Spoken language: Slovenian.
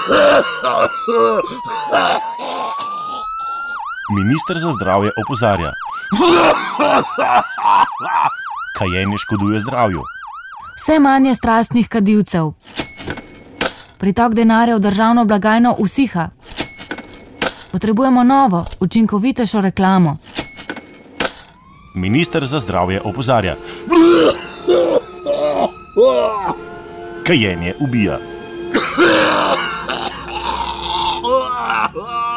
Minister za zdravje opozarja. Kajenje škoduje zdravju. Vse manj je strastnih kadilcev. Pritok denarja v državno blagajno usiha. Potrebujemo novo, učinkovitejšo reklamo. Minister za zdravje opozarja. Kajenje ubija.